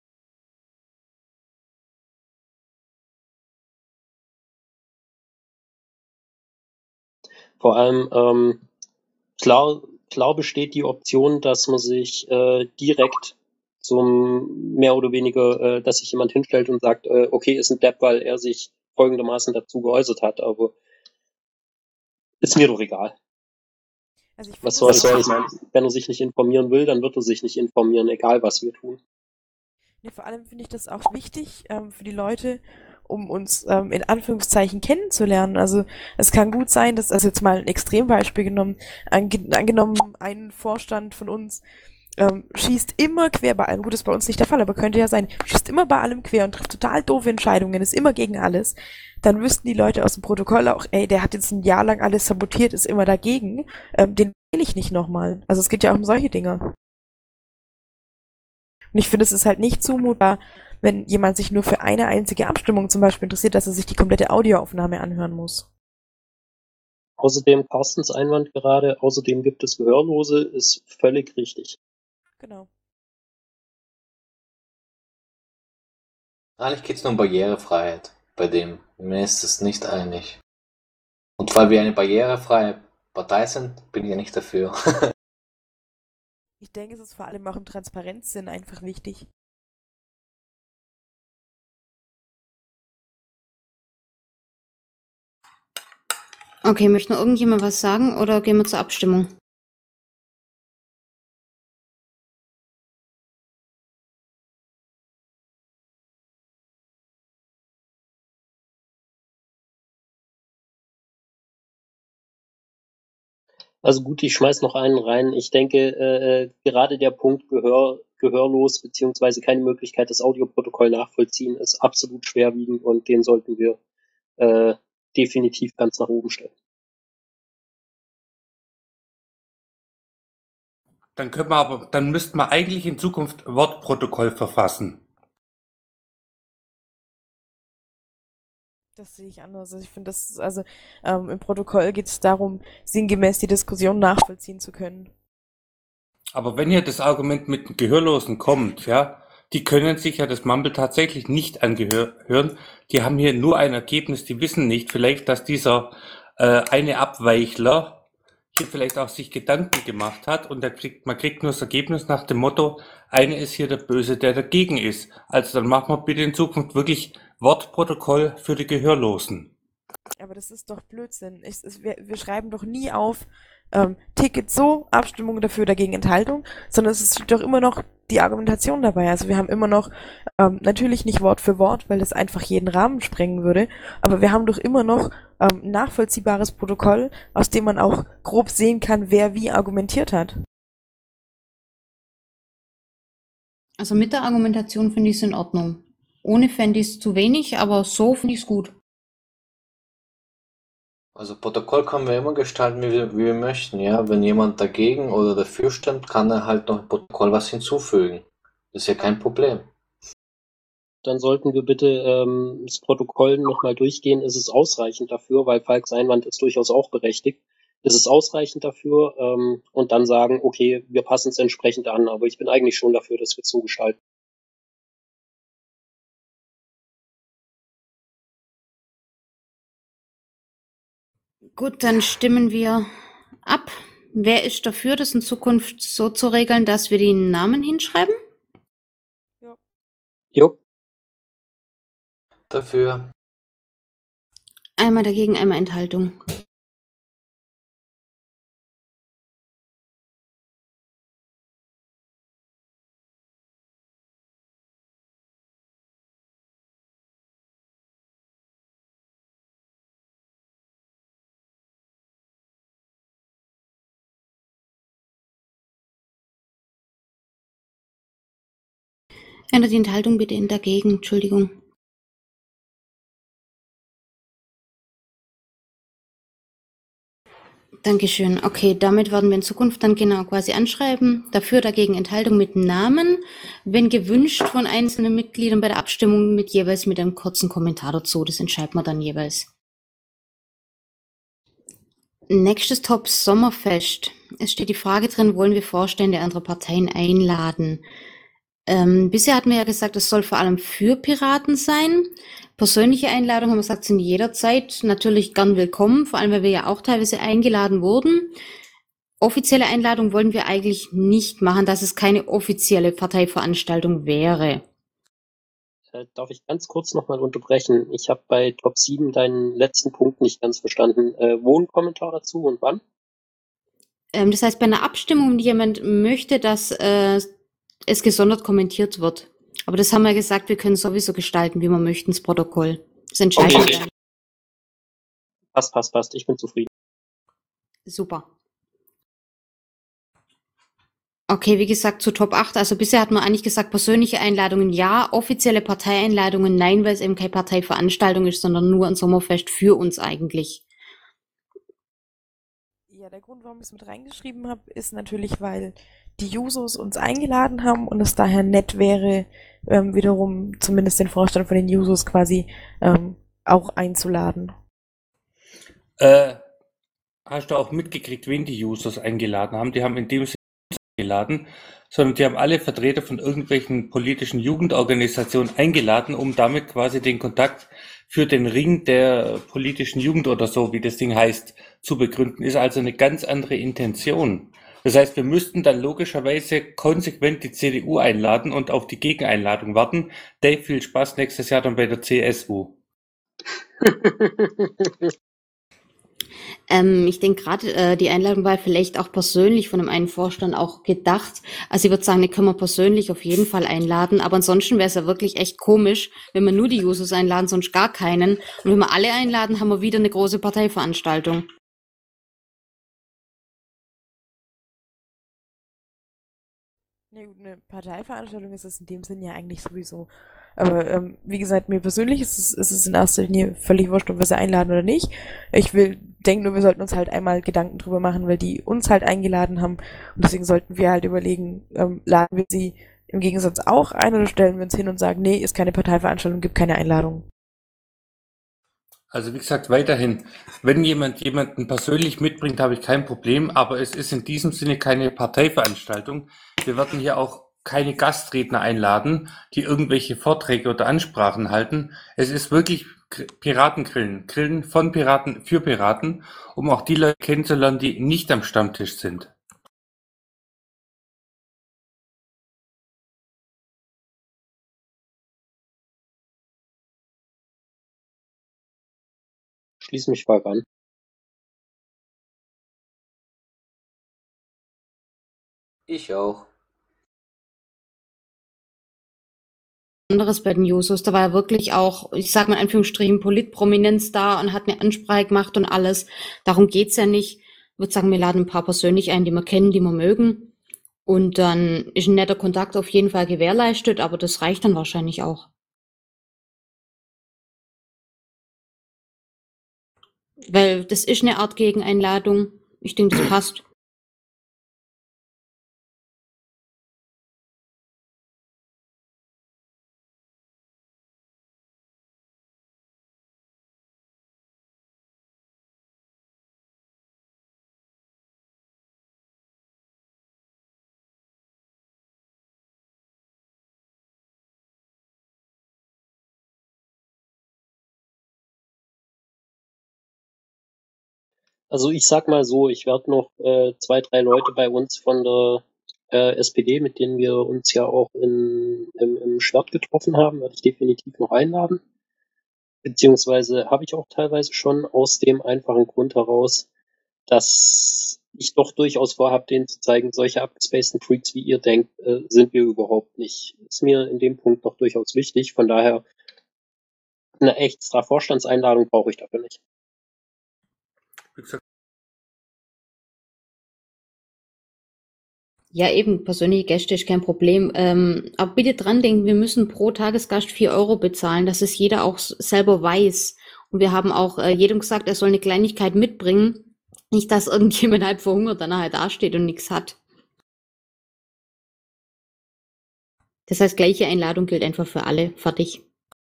Vor allem, klar besteht die Option, dass man sich direkt zum mehr oder weniger, dass sich jemand hinstellt und sagt, okay, ist ein Depp, weil er sich folgendermaßen dazu geäußert hat, aber ist mir doch egal. Also ich Was finde soll ich meinen? Wenn er sich nicht informieren will, dann wird er sich nicht informieren, egal was wir tun. Nee, vor allem finde ich das auch wichtig für die Leute, um uns in Anführungszeichen kennenzulernen. Also es kann gut sein, dass, also jetzt mal ein Extrembeispiel genommen, angenommen ein Vorstand von uns schießt immer quer bei allem, gut, ist bei uns nicht der Fall, aber könnte ja sein, schießt immer bei allem quer und trifft total doofe Entscheidungen, ist immer gegen alles, dann wüssten die Leute aus dem Protokoll auch, ey, der hat jetzt ein Jahr lang alles sabotiert, ist immer dagegen, den will ich nicht nochmal. Also es geht ja auch um solche Dinge. Und ich finde, es ist halt nicht zumutbar, wenn jemand sich nur für eine einzige Abstimmung zum Beispiel interessiert, dass er sich die komplette Audioaufnahme anhören muss. Außerdem Carstens Einwand gerade, außerdem gibt es Gehörlose, ist völlig richtig. Genau. Eigentlich geht es nur um Barrierefreiheit bei dem. Mir ist es nicht einig. Und weil wir eine barrierefreie Partei sind, bin ich ja nicht dafür. Ich denke, es ist vor allem auch im Transparenzsinn einfach wichtig. Okay, möchte noch irgendjemand was sagen oder gehen wir zur Abstimmung? Also gut, ich schmeiß noch einen rein. Ich denke, gerade der Punkt gehörlos beziehungsweise keine Möglichkeit, das Audioprotokoll nachvollziehen, ist absolut schwerwiegend und den sollten wir definitiv ganz nach oben stellen. Dann müssten wir eigentlich in Zukunft Wortprotokoll verfassen. Das sehe ich anders. Also ich finde, im Protokoll geht es darum, sinngemäß die Diskussion nachvollziehen zu können. Aber wenn hier das Argument mit den Gehörlosen kommt, ja, die können sich ja das Mumble tatsächlich nicht angehören. Die haben hier nur ein Ergebnis, die wissen nicht vielleicht, dass dieser eine Abweichler hier vielleicht auch sich Gedanken gemacht hat und man kriegt nur das Ergebnis nach dem Motto, eine ist hier der Böse, der dagegen ist. Also dann machen wir bitte in Zukunft wirklich Wortprotokoll für die Gehörlosen. Aber das ist doch Blödsinn. Wir schreiben doch nie auf, Ticket so, Abstimmung dafür, dagegen Enthaltung, sondern es steht doch immer noch die Argumentation dabei. Also wir haben immer noch, natürlich nicht Wort für Wort, weil das einfach jeden Rahmen sprengen würde, aber wir haben doch immer noch ein nachvollziehbares Protokoll, aus dem man auch grob sehen kann, wer wie argumentiert hat. Also mit der Argumentation finde ich es in Ordnung. Ohne fände ich es zu wenig, aber so finde ich es gut. Also Protokoll können wir immer gestalten, wie wir möchten, ja. Wenn jemand dagegen oder dafür stimmt, kann er halt noch im Protokoll was hinzufügen. Das ist ja kein Problem. Dann sollten wir bitte das Protokoll nochmal durchgehen. Ist es ausreichend dafür, weil Falks Einwand ist durchaus auch berechtigt. Ist es ausreichend dafür und dann sagen, okay, wir passen es entsprechend an. Aber ich bin eigentlich schon dafür, dass wir es so gestalten. Gut, dann stimmen wir ab. Wer ist dafür, das in Zukunft so zu regeln, dass wir die Namen hinschreiben? Jo. Dafür. Einmal dagegen, einmal Enthaltung. Ändert die Enthaltung bitte in dagegen, Entschuldigung. Dankeschön. Okay, damit werden wir in Zukunft dann genau quasi anschreiben. Dafür, dagegen Enthaltung mit Namen. Wenn gewünscht von einzelnen Mitgliedern bei der Abstimmung jeweils mit einem kurzen Kommentar dazu. Das entscheiden wir dann jeweils. Nächstes Top Sommerfest. Es steht die Frage drin, wollen wir Vorstände anderer Parteien einladen? Bisher hatten wir ja gesagt, es soll vor allem für Piraten sein. Persönliche Einladungen, haben wir gesagt, sind jederzeit natürlich gern willkommen, vor allem weil wir ja auch teilweise eingeladen wurden. Offizielle Einladung wollen wir eigentlich nicht machen, dass es keine offizielle Parteiveranstaltung wäre. Darf ich ganz kurz nochmal unterbrechen? Ich habe bei Top 7 deinen letzten Punkt nicht ganz verstanden. Wo ein Kommentar dazu und wann? Das heißt, bei einer Abstimmung, wenn jemand möchte, dass es gesondert kommentiert wird. Aber das haben wir gesagt, wir können sowieso gestalten, wie wir möchten, das Protokoll. Das entscheiden wir dann. Passt. Ich bin zufrieden. Super. Okay, wie gesagt, zu Top 8. Also bisher hat man eigentlich gesagt, persönliche Einladungen ja, offizielle Parteieinladungen nein, weil es eben keine Parteiveranstaltung ist, sondern nur ein Sommerfest für uns eigentlich. Ja, der Grund, warum ich es mit reingeschrieben habe, ist natürlich, weil die Jusos uns eingeladen haben und es daher nett wäre, wiederum zumindest den Vorstand von den Jusos quasi auch einzuladen. hast du auch mitgekriegt, wen die Users eingeladen haben? Die haben in dem Sinne nicht eingeladen, sondern die haben alle Vertreter von irgendwelchen politischen Jugendorganisationen eingeladen, um damit quasi den Kontakt für den Ring der politischen Jugend oder so, wie das Ding heißt, zu begründen. Ist also eine ganz andere Intention. Das heißt, wir müssten dann logischerweise konsequent die CDU einladen und auf die Gegeneinladung warten. Dave, viel Spaß nächstes Jahr dann bei der CSU. Ich denke gerade, die Einladung war vielleicht auch persönlich von dem einen Vorstand auch gedacht. Also ich würde sagen, die können wir persönlich auf jeden Fall einladen. Aber ansonsten wäre es ja wirklich echt komisch, wenn wir nur die Users einladen, sonst gar keinen. Und wenn wir alle einladen, haben wir wieder eine große Parteiveranstaltung. Ja gut, eine Parteiveranstaltung ist es in dem Sinn ja eigentlich sowieso. Aber wie gesagt, mir persönlich ist es in erster Linie völlig wurscht, ob wir sie einladen oder nicht. Denke nur, wir sollten uns halt einmal Gedanken drüber machen, weil die uns halt eingeladen haben. Und deswegen sollten wir halt überlegen, laden wir sie im Gegensatz auch ein oder stellen wir uns hin und sagen, nee, ist keine Parteiveranstaltung, gibt keine Einladung. Also wie gesagt, weiterhin, wenn jemanden persönlich mitbringt, habe ich kein Problem, aber es ist in diesem Sinne keine Parteiveranstaltung. Wir werden hier auch keine Gastredner einladen, die irgendwelche Vorträge oder Ansprachen halten. Es ist wirklich Piratengrillen, Grillen von Piraten für Piraten, um auch die Leute kennenzulernen, die nicht am Stammtisch sind. Schließ mich stark an. Ich auch. Anderes bei den Jusos. Da war ja wirklich auch, ich sag mal in Anführungsstrichen, Politprominenz da und hat eine Ansprache gemacht und alles. Darum geht's ja nicht. Ich würde sagen, wir laden ein paar persönlich ein, die wir kennen, die wir mögen. Und dann ist ein netter Kontakt auf jeden Fall gewährleistet, aber das reicht dann wahrscheinlich auch. Weil das ist eine Art Gegeneinladung. Ich denke, das passt. Also ich sag mal so, ich werde noch 2, 3 Leute bei uns von der SPD, mit denen wir uns ja auch im Schwert getroffen haben, werde ich definitiv noch einladen. Beziehungsweise habe ich auch teilweise schon aus dem einfachen Grund heraus, dass ich doch durchaus vorhabe, denen zu zeigen, solche abgespaceden Freaks, wie ihr denkt, sind wir überhaupt nicht. Ist mir in dem Punkt doch durchaus wichtig. Von daher eine extra Vorstandseinladung brauche ich dafür nicht. Wie gesagt, Ja, eben, persönliche Gäste ist kein Problem. Aber bitte dran denken, wir müssen pro Tagesgast 4 Euro bezahlen, dass es jeder auch selber weiß. Und wir haben auch jedem gesagt, er soll eine Kleinigkeit mitbringen. Nicht, dass irgendjemand halb verhungert dann nachher dasteht und nichts hat. Das heißt, gleiche Einladung gilt einfach für alle. Fertig.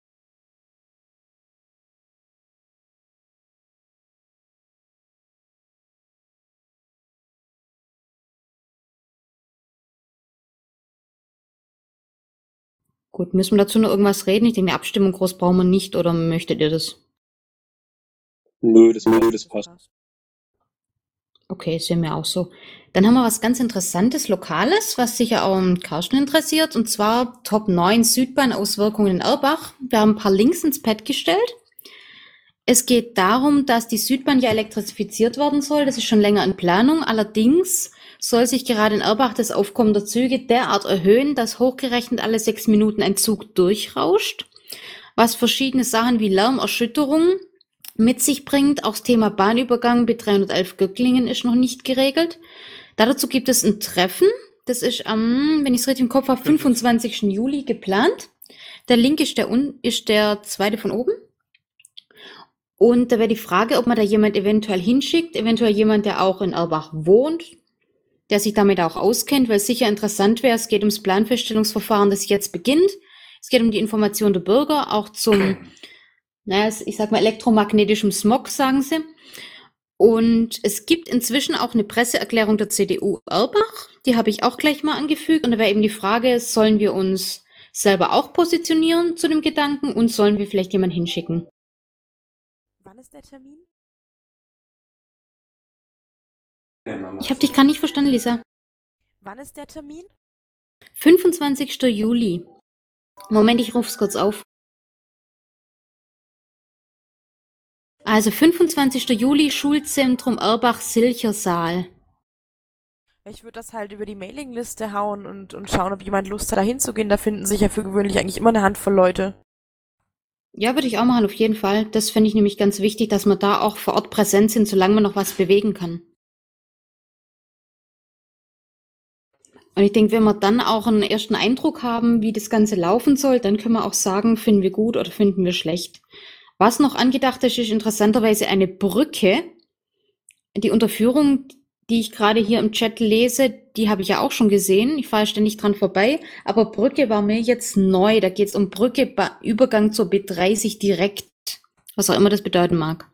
Gut, müssen wir dazu noch irgendwas reden? Ich denke, eine Abstimmung groß brauchen wir nicht, oder möchtet ihr das? Nö, das passt. Okay, sehen wir auch so. Dann haben wir was ganz Interessantes, Lokales, was sicher auch Carsten interessiert, und zwar Top 9 Südbahnauswirkungen in Erbach. Wir haben ein paar Links ins Pad gestellt. Es geht darum, dass die Südbahn ja elektrifiziert werden soll. Das ist schon länger in Planung. Allerdings soll sich gerade in Erbach das Aufkommen der Züge derart erhöhen, dass hochgerechnet alle 6 Minuten ein Zug durchrauscht, was verschiedene Sachen wie Lärmerschütterung mit sich bringt. Auch das Thema Bahnübergang B311 Göcklingen ist noch nicht geregelt. Dazu gibt es ein Treffen. Das ist am, wenn ich es richtig im Kopf habe, 25. Juli geplant. Der Link ist der zweite von oben. Und da wäre die Frage, ob man da jemand eventuell hinschickt, eventuell jemand, der auch in Erbach wohnt, der sich damit auch auskennt, weil es sicher interessant wäre. Es geht ums Planfeststellungsverfahren, das jetzt beginnt. Es geht um die Information der Bürger, auch zum, ich sag mal, elektromagnetischem Smog, sagen sie. Und es gibt inzwischen auch eine Presseerklärung der CDU Erbach, die habe ich auch gleich mal angefügt. Und da wäre eben die Frage, sollen wir uns selber auch positionieren zu dem Gedanken und sollen wir vielleicht jemanden hinschicken? Wann ist der Termin? Ich habe dich gar nicht verstanden, Lisa. Wann ist der Termin? 25. Juli. Moment, ich rufe es kurz auf. Also 25. Juli, Schulzentrum Erbach-Silchersaal. Ich würde das halt über die Mailingliste hauen und schauen, ob jemand Lust hat, da hinzugehen. Da finden sich ja für gewöhnlich eigentlich immer eine Handvoll Leute. Ja, würde ich auch machen, auf jeden Fall. Das finde ich nämlich ganz wichtig, dass wir da auch vor Ort präsent sind, solange man noch was bewegen kann. Und ich denke, wenn wir dann auch einen ersten Eindruck haben, wie das Ganze laufen soll, dann können wir auch sagen, finden wir gut oder finden wir schlecht. Was noch angedacht ist, ist interessanterweise eine Brücke. Die Unterführung, die ich gerade hier im Chat lese, die habe ich ja auch schon gesehen. Ich fahre ständig dran vorbei. Aber Brücke war mir jetzt neu. Da geht es um Brücke, Übergang zur B30 direkt. Was auch immer das bedeuten mag.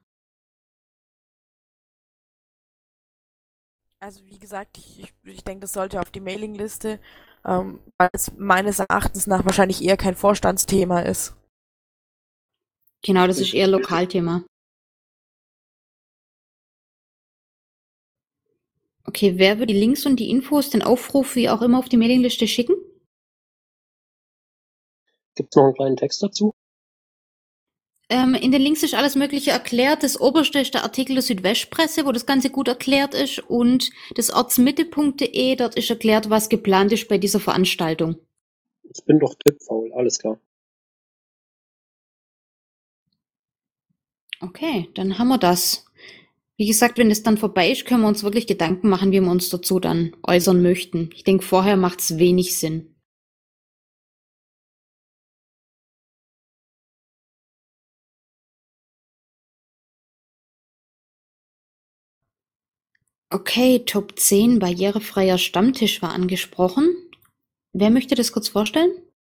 Also wie gesagt, ich denke, das sollte auf die Mailingliste, weil es meines Erachtens nach wahrscheinlich eher kein Vorstandsthema ist. Genau, das ist eher Lokalthema. Okay, wer würde die Links und die Infos, den Aufruf, wie auch immer, auf die Mailingliste schicken? Gibt es noch einen kleinen Text dazu? In den Links ist alles Mögliche erklärt. Das oberste ist der Artikel der Südwestpresse, wo das Ganze gut erklärt ist. Und das ortsmitte.de, dort ist erklärt, was geplant ist bei dieser Veranstaltung. Ich bin doch tippfaul, alles klar. Okay, dann haben wir das. Wie gesagt, wenn es dann vorbei ist, können wir uns wirklich Gedanken machen, wie wir uns dazu dann äußern möchten. Ich denke, vorher macht es wenig Sinn. Okay, Top 10 barrierefreier Stammtisch war angesprochen. Wer möchte das kurz vorstellen?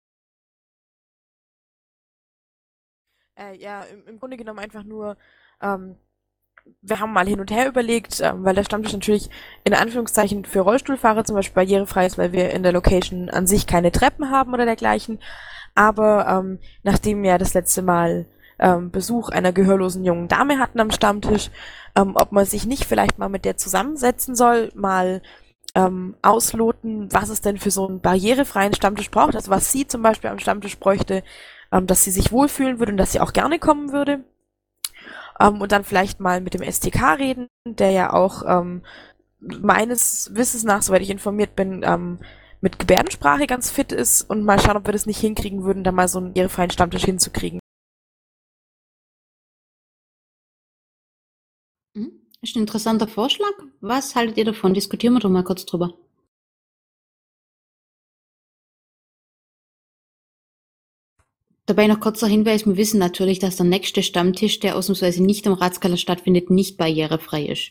Ja, im Grunde genommen einfach nur, wir haben mal hin und her überlegt, weil der Stammtisch natürlich in Anführungszeichen für Rollstuhlfahrer zum Beispiel barrierefrei ist, weil wir in der Location an sich keine Treppen haben oder dergleichen. Aber nachdem wir das letzte Mal Besuch einer gehörlosen jungen Dame hatten am Stammtisch, ob man sich nicht vielleicht mal mit der zusammensetzen soll, mal ausloten, was es denn für so einen barrierefreien Stammtisch braucht, also was sie zum Beispiel am Stammtisch bräuchte, dass sie sich wohlfühlen würde und dass sie auch gerne kommen würde. Und dann vielleicht mal mit dem STK reden, der ja auch meines Wissens nach, soweit ich informiert bin, mit Gebärdensprache ganz fit ist und mal schauen, ob wir das nicht hinkriegen würden, da mal so einen barrierefreien Stammtisch hinzukriegen. Ist ein interessanter Vorschlag. Was haltet ihr davon? Diskutieren wir doch mal kurz drüber. Dabei noch kurzer Hinweis, wir wissen natürlich, dass der nächste Stammtisch, der ausnahmsweise nicht im Ratskeller stattfindet, nicht barrierefrei ist.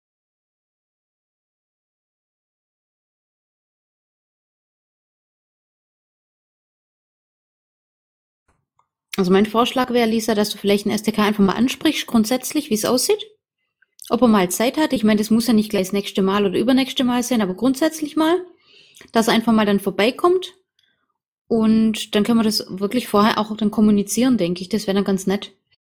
Also mein Vorschlag wäre, Lisa, dass du vielleicht den STK einfach mal ansprichst, grundsätzlich, wie es aussieht. Ob er mal Zeit hat. Ich meine, das muss ja nicht gleich das nächste Mal oder übernächste Mal sein, aber grundsätzlich mal, dass er einfach mal dann vorbeikommt. Und dann können wir das wirklich vorher auch dann kommunizieren, denke ich. Das wäre dann ganz nett.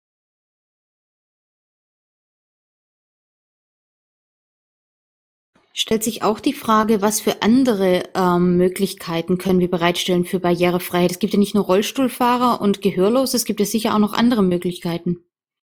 Stellt sich auch die Frage, was für andere Möglichkeiten können wir bereitstellen für Barrierefreiheit? Es gibt ja nicht nur Rollstuhlfahrer und Gehörlose, es gibt ja sicher auch noch andere Möglichkeiten.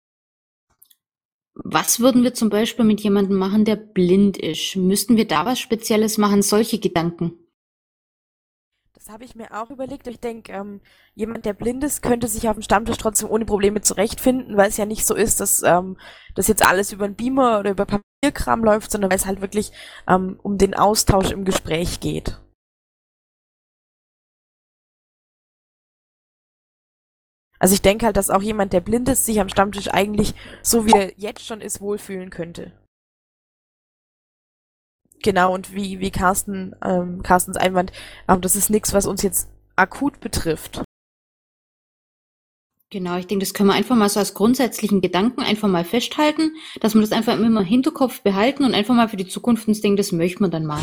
Was würden wir zum Beispiel mit jemandem machen, der blind ist? Müssten wir da was Spezielles machen? Solche Gedanken. Das habe ich mir auch überlegt. Ich denke, jemand, der blind ist, könnte sich auf dem Stammtisch trotzdem ohne Probleme zurechtfinden, weil es ja nicht so ist, dass das jetzt alles über einen Beamer oder über Papierkram läuft, sondern weil es halt wirklich um den Austausch im Gespräch geht. Also ich denke halt, dass auch jemand, der blind ist, sich am Stammtisch eigentlich, so wie er jetzt schon ist, wohlfühlen könnte. Genau, und wie Carstens Einwand, das ist nichts, was uns jetzt akut betrifft. Genau, ich denke, das können wir einfach mal so als grundsätzlichen Gedanken einfach mal festhalten, dass wir das einfach immer im Hinterkopf behalten und einfach mal für die Zukunft uns denken, das möchten wir dann mal.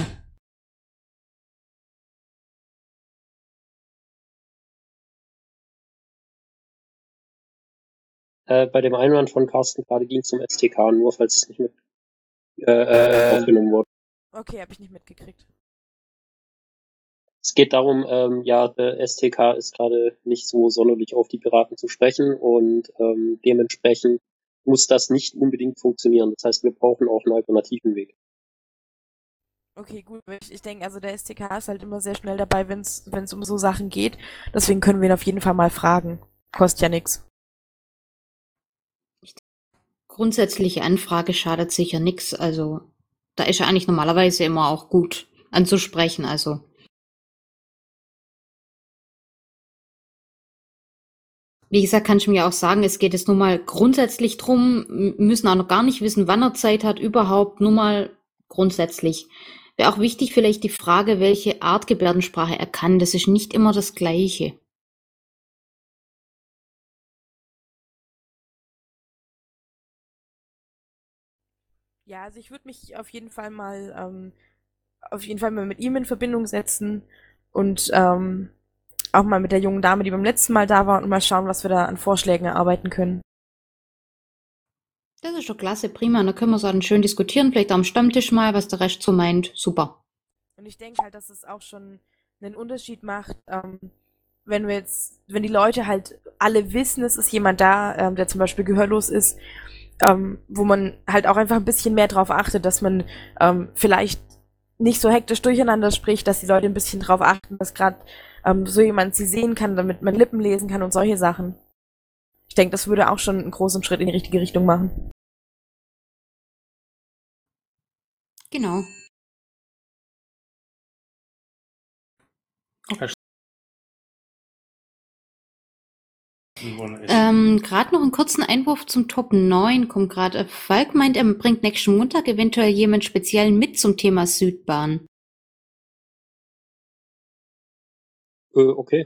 Bei dem Einwand von Carsten gerade ging es um STK, nur falls es nicht mit aufgenommen wurde. Okay, habe ich nicht mitgekriegt. Es geht darum, ja, der STK ist gerade nicht so sonderlich auf die Piraten zu sprechen und dementsprechend muss das nicht unbedingt funktionieren. Das heißt, wir brauchen auch einen alternativen Weg. Okay, gut. Ich denke, also der STK ist halt immer sehr schnell dabei, wenn es um so Sachen geht. Deswegen können wir ihn auf jeden Fall mal fragen. Kostet ja nichts. Grundsätzliche Anfrage schadet sicher nichts, also da ist ja eigentlich normalerweise immer auch gut anzusprechen, also. Wie gesagt, kann ich mir auch sagen, es geht jetzt nur mal grundsätzlich drum, müssen auch noch gar nicht wissen, wann er Zeit hat, überhaupt, nur mal grundsätzlich. Wäre auch wichtig vielleicht die Frage, welche Art Gebärdensprache er kann. Das ist nicht immer das Gleiche. Ja, also ich würde mich auf jeden Fall mal mit ihm in Verbindung setzen und auch mal mit der jungen Dame, die beim letzten Mal da war und mal schauen, was wir da an Vorschlägen erarbeiten können. Das ist doch klasse, prima. Und da können wir so dann schön diskutieren, vielleicht am Stammtisch mal, was der Rest so meint. Super. Und ich denke halt, dass es auch schon einen Unterschied macht, wenn die Leute halt alle wissen, es ist jemand da, der zum Beispiel gehörlos ist, wo man halt auch einfach ein bisschen mehr drauf achtet, dass man vielleicht nicht so hektisch durcheinander spricht, dass die Leute ein bisschen drauf achten, dass gerade so jemand sie sehen kann, damit man Lippen lesen kann und solche Sachen. Ich denke, das würde auch schon einen großen Schritt in die richtige Richtung machen. Genau. Gerade noch einen kurzen Einwurf zum Top 9 kommt gerade. Falk meint, er bringt nächsten Montag eventuell jemand Speziellen mit zum Thema Südbahn. Okay.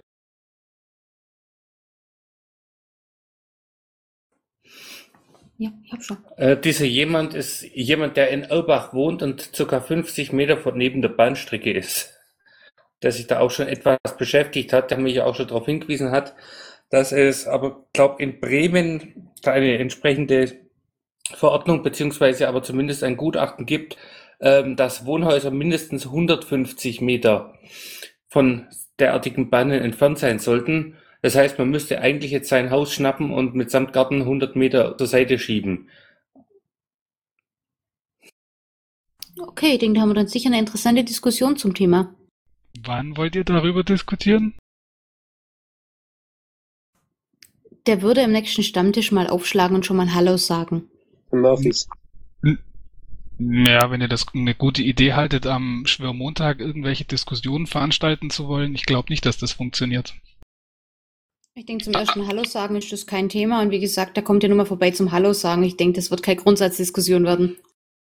Ja, ich hab schon. Dieser jemand ist jemand, der in Erbach wohnt und ca. 50 Meter von neben der Bahnstrecke ist. Der sich da auch schon etwas beschäftigt hat, der mich ja auch schon darauf hingewiesen hat, dass es aber, glaube in Bremen da eine entsprechende Verordnung beziehungsweise aber zumindest ein Gutachten gibt, dass Wohnhäuser mindestens 150 Meter von derartigen Bahnen entfernt sein sollten. Das heißt, man müsste eigentlich jetzt sein Haus schnappen und mitsamt Garten 100 Meter zur Seite schieben. Okay, ich denke, da haben wir dann sicher eine interessante Diskussion zum Thema. Wann wollt ihr darüber diskutieren? Der würde im nächsten Stammtisch mal aufschlagen und schon mal Hallo sagen. Murphys. Ja, wenn ihr das eine gute Idee haltet, am Schwörmontag irgendwelche Diskussionen veranstalten zu wollen, ich glaube nicht, dass das funktioniert. Ich denke, zum ersten Hallo sagen ist das kein Thema. Und wie gesagt, da kommt ihr nur mal vorbei zum Hallo sagen. Ich denke, das wird keine Grundsatzdiskussion werden.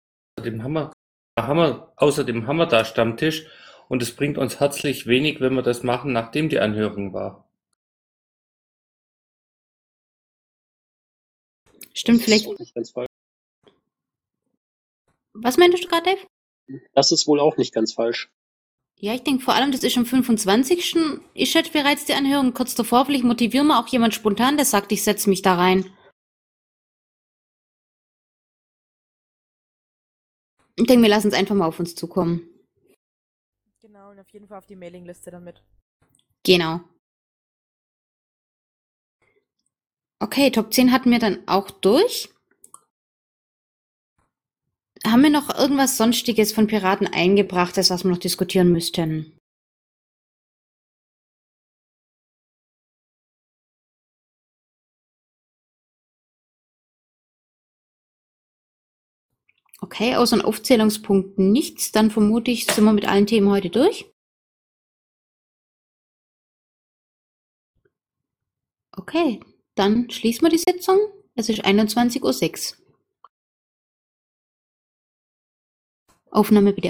Außerdem haben wir da Stammtisch und es bringt uns herzlich wenig, wenn wir das machen, nachdem die Anhörung war. Stimmt, vielleicht. Das ist nicht ganz falsch. Was meintest du gerade, Dave? Das ist wohl auch nicht ganz falsch. Ja, ich denke vor allem, das ist am 25. Ist jetzt bereits die Anhörung. Kurz davor, vielleicht motivieren wir auch jemand spontan, der sagt, ich setze mich da rein. Ich denke, wir lassen es einfach mal auf uns zukommen. Genau, und auf jeden Fall auf die Mailingliste damit. Genau. Okay, Top 10 hatten wir dann auch durch. Haben wir noch irgendwas Sonstiges von Piraten eingebrachtes, was wir noch diskutieren müssten? Okay, außer an Aufzählungspunkten nichts. Dann vermute ich, sind wir mit allen Themen heute durch. Okay, dann schließen wir die Sitzung. Es ist 21:06 Uhr. Aufnahme bitte.